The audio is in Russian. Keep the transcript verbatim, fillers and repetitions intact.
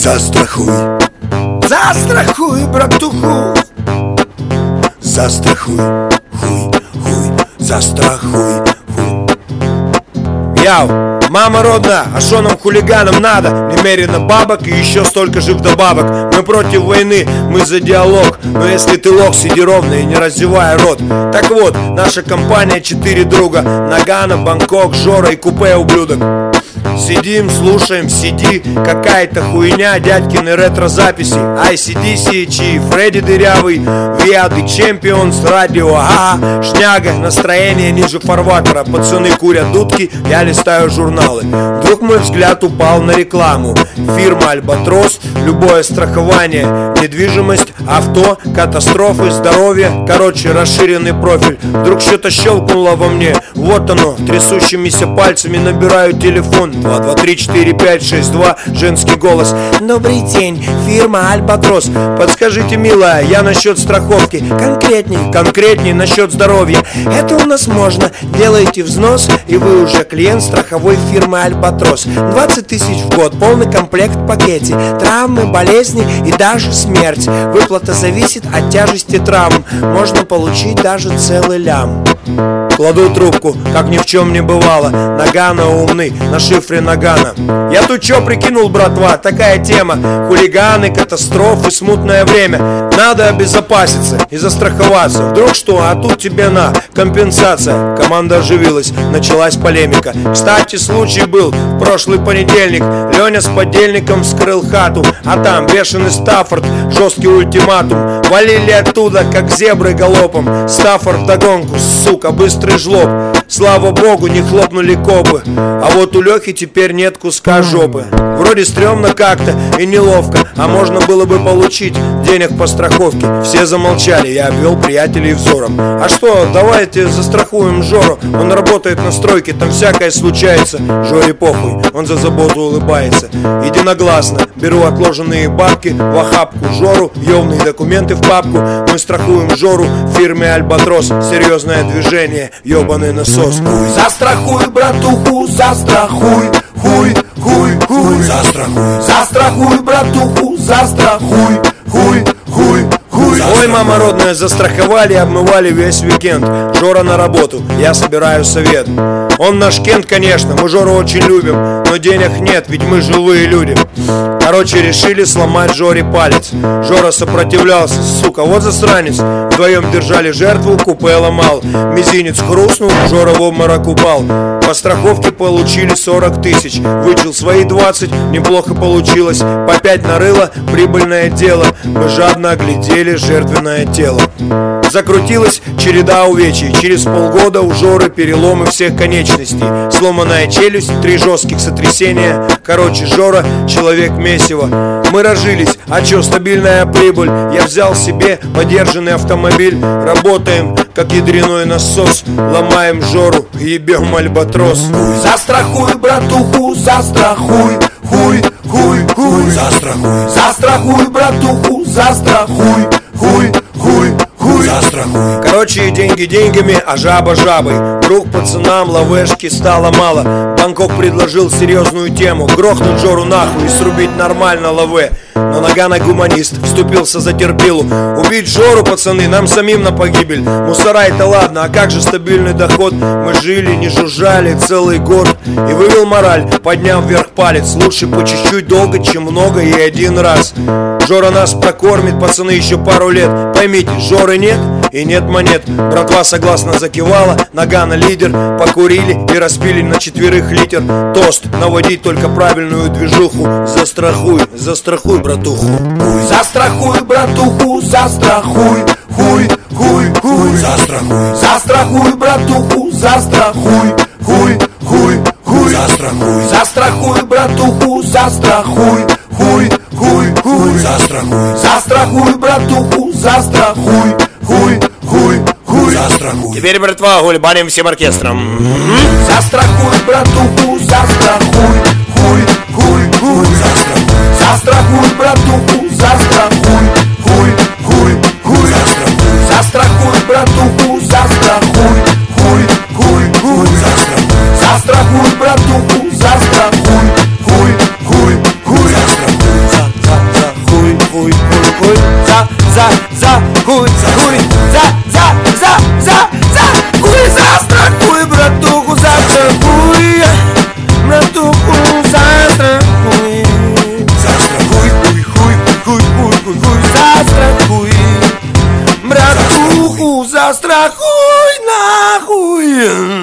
Застрахуй, застрахуй, братуху. Застрахуй, хуй, хуй, застрахуй, хуй. Яу, мама родная, а шо нам хулиганам надо? Немерено бабок и еще столько же вдобавок. Мы против войны, мы за диалог. Но если ты лох, сиди ровно и не раздевай рот. Так вот, наша компания четыре друга: Нагано, Бангкок, Жора и Купе ублюдок. Сидим, слушаем си ди, какая-то хуйня, дядькины ретро-записи, ай си ди си, Чи, Фредди дырявый, We are the champions, радио, ага, шняга, настроение ниже фарватера. Пацаны курят дудки, я листаю журналы. Вдруг мой взгляд упал на рекламу. Фирма Альбатрос, любое страхование, недвижимость, авто, катастрофы, здоровье. Короче, расширенный профиль. Вдруг что-то щелкнуло во мне. Вот оно, трясущимися пальцами набираю телефон. Два, два, три, четыре, пять, шесть, два. Женский голос. Добрый день, фирма Альбатрос. Подскажите, милая, я насчет страховки. Конкретней, конкретней насчет здоровья. Это у нас можно. Делаете взнос, и вы уже клиент страховой фирмы Альбатрос. Двадцать тысяч в год, полный комплект в пакете. Травмы, болезни и даже смерть. Выплата зависит от тяжести травм. Можно получить даже целый лям. Кладу трубку, как ни в чем не бывало. Нагано умный, на шифре Нагано. Я тут чё прикинул, братва, такая тема. Хулиганы, катастрофы, смутное время. Надо обезопаситься и застраховаться. Вдруг что, а тут тебе на компенсация. Команда оживилась, началась полемика. Кстати, случай был в прошлый понедельник. Леня с подельником вскрыл хату, а там бешеный Стаффорд, жесткий ультиматум. Валили оттуда, как зебры галопом. Стаффорд вдогонку, сука, быстрый жлоб. Слава богу, не хлопнули копы. А вот у Лехи теперь нет куска жопы. Вроде стрёмно как-то и неловко, а можно было бы получить денег по страховке. Все замолчали, я обвел приятелей взором. А что, давайте застрахуем Жору. Он работает на стройке, там всякое случается. Жоре похуй, он за заботу улыбается. Единогласно беру отложенные бабки в охапку Жору, ёвные документы в папку. Мы страхуем Жору в фирме Альбатрос. Серьезное движение, ёбаный насос. Хуй. Застрахуй, братуху, застрахуй. Хуй, хуй, хуй. Застрахуй, застрахуй, братуху, застрахуй. Хуй, хуй, хуй. Ой, мама родная, застраховали, обмывали весь уикенд. Жора на работу, я собираю совет. Он наш Кент, конечно, мы Жору очень любим, но денег нет, ведь мы живые люди. Короче, решили сломать Жоре палец. Жора сопротивлялся, сука, вот засранец. Вдвоем держали жертву, Купе ломал. Мизинец хрустнул, Жора в обморок упал. По страховке получили сорок тысяч. Вычел свои двадцать, неплохо получилось. По пять нарыло, прибыльное дело. Мы жадно оглядели жертвенное тело. Закрутилась череда увечий. Через полгода у Жоры переломы всех конечностей. Сломанная челюсть, три жестких сотрясения. Короче, Жора человек месиво. Мы разжились, а чё, стабильная прибыль. Я взял себе подержанный автомобиль. Работаем, как ядреной насос. Ломаем Жору, ебем Альбатрос. Хуй. Застрахуй, братуху, застрахуй. Хуй, хуй, хуй. Застрахуй, застрахуй, братуху, застрахуй. Хуй, хуй, хуй. Застрахуй. Короче, деньги деньгами, а жаба жабой. Вдруг пацанам лавешки стало мало. Бангкок предложил серьезную тему: грохнуть Жору нахуй и срубить нормально лаве. Но Нагано гуманист вступился за терпилу. Убить Жору, пацаны, нам самим на погибель. Мусора это ладно, а как же стабильный доход? Мы жили, не жужжали целый год. И вывел мораль, подняв вверх палец. Лучше по чуть-чуть долго, чем много и один раз. Жора нас прокормит, пацаны, еще пару лет. Поймите, Жоры нет и нет монет. Братва согласно закивала, Нагано лидер. Покурили и распили на четверых литр. Тост, наводить только правильную движуху. Застрахуй, застрахуй, братуху. Хуй. Застрахуй, братуху, застрахуй. Хуй, хуй, хуй. Застрахуй, застрахуй, братуху, застрахуй. Хуй, хуй, хуй. Застрахуй, застрахуй, братуху, застрахуй. Хуй, хуй, хуй. Застрахуй, застрахуй, братуху, застрахуй. Хуй, хуй, хуй. Застрахуй. Теперь, братва, гульбаним всем оркестром. Mm-hmm. Застрахуй, братуху, застрахуй. Хуй, хуй, хуй. Застрахуй, застрахуй, братуху, застрахуй. Хуй, хуй, хуй. Застрахуй, застрахуй, братуху, застрахуй. Хуй, хуй, хуй. Застрахуй, застрахуй, братуху, застрахуй. Хуй, хуй, хуй. Застрахуй. за, за, хуй, хуй, за, за, за, за, за, хуй, застрахуй, братуху, застрахуй, братуху, застрахуй, застрахуй, хуй, хуй, хуй, хуй, хуй, хуй, застрахуй, братуху, застрахуй, нахуй.